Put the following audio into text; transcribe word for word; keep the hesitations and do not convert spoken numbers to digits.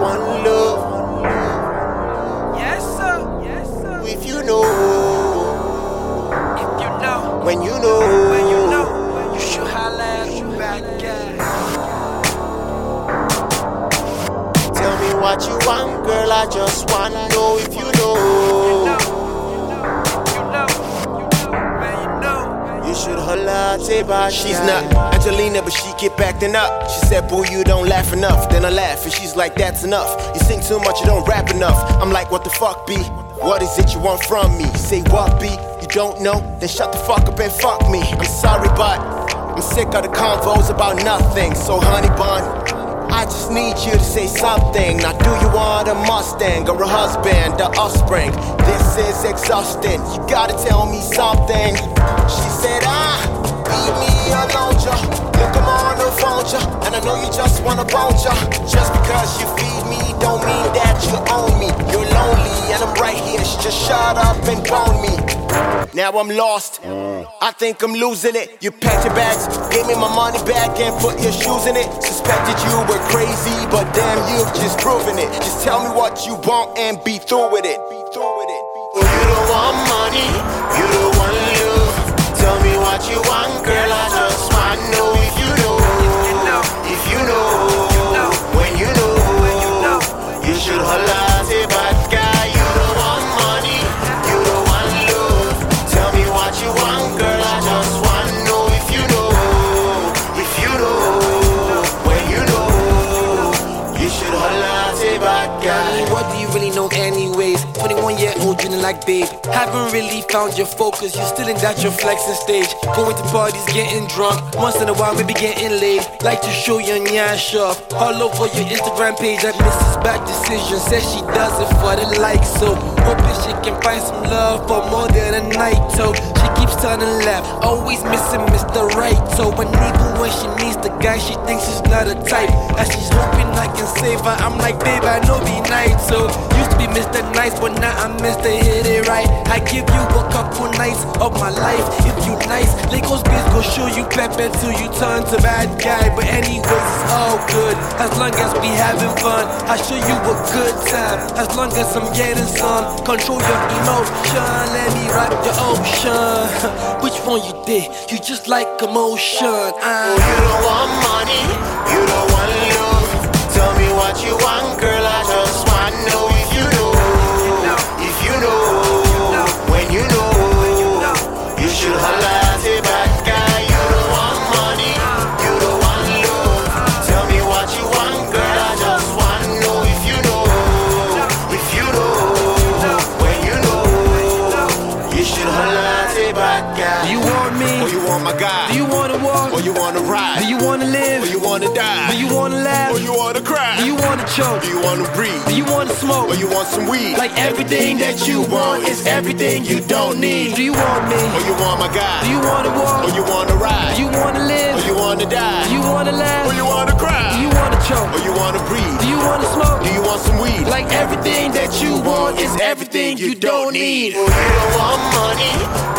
want love. Yes, sir. Yes, sir. If you know, If you know, when you know, when you know, you should holla at a bad guy. tell me what you want, girl. I just wanna know if you You know. know, you know, you know, man, you know. You should holla at a bad She's guy. not Angelina, but she keep acting up. She said, boo, you don't laugh enough. Then I laugh, and she's like, that's enough. You sing too much, you don't rap enough. I'm like, what the fuck, B? What is it you want from me? Say what, B? You don't know? Then shut the fuck up and fuck me. I'm sorry, but I'm sick of the convos about nothing. So, honey bun, I just need you to say something. Now, do you want a Mustang or a husband, the offspring? This is exhausting. You gotta tell me something. She said, ah, leave me alone, ja. Look, I'm on the phone, ja. And I know you just wanna bone, ja. Just because you feed me don't mean that you own me. You're lonely and I'm right here. She just shut up and bone me. Now I'm lost. I think I'm losing it. You packed your bags, gave me my money back and put your shoes in it. Suspected you were crazy, but damn, you've just proven it. Just tell me what you want and be through with it. Be through with it. Oh, you don't want money, you don't want love. Tell me what you want, girl. I just wanna know if you know. You know, If you know, when you know, when you know. you should holla at a bad guy. You don't want money, you don't want love. Tell me what you want, girl. I just wanna know if you know. If you know, when you know, you should holla at a bad guy. What do you really know anyways? twenty-one year old dreaming like babe. Haven't really found your focus. You're still in that your flexing stage. Going to parties, getting drunk. Once in a while, maybe getting laid. Like to show your nyash off. All over your Instagram page. That Missus Bad Decision says she does it for the likes. So hoping she can find some love for more than a night. So she keeps turning left. Always missing Mister Right. So and even when she meets the guy, she thinks she's not a type. As she's hoping I can save her, I'm like, babe, I know be nice. So used to be Mister Nice, but now I'm Mister Hit It Right. I give you a couple nights of my life if you nice. Lagos bitch go show you pep until you turn to bad guy. But anyways, it's all good as long as we having fun. I show you a good time as long as I'm getting some. Control your emotion, let me rock your ocean. Which one you did? You just like emotion. Oh, Uh. you don't want money, you don't want love. Tell me what you want, girl. I just wanna know if you know. If you know, when you know, you should holla at a bad guy. You don't want money, you don't want love. Tell me what you want, girl. I just wanna know if you know. If you know, when you know, you should holla at a bad guy. Do you want me? Or you want my guy? Do you wanna walk? Or you wanna ride? Do you wanna live? Or you wanna die? Do you wanna laugh? Or you wanna cry? Do you wanna choke? Do you wanna breathe? Do you wanna smoke? Or you want some weed? Like everything that you want is everything you don't need. Do you want me? Or you want my guy? Do you wanna walk? Or you wanna ride? Do you wanna live? Or you wanna die? Do you wanna laugh? Or you wanna cry? Do you wanna choke? Or you wanna breathe? Do you wanna smoke? Do you want some weed? Like everything that you want is everything you don't need. Oh, you don't want money,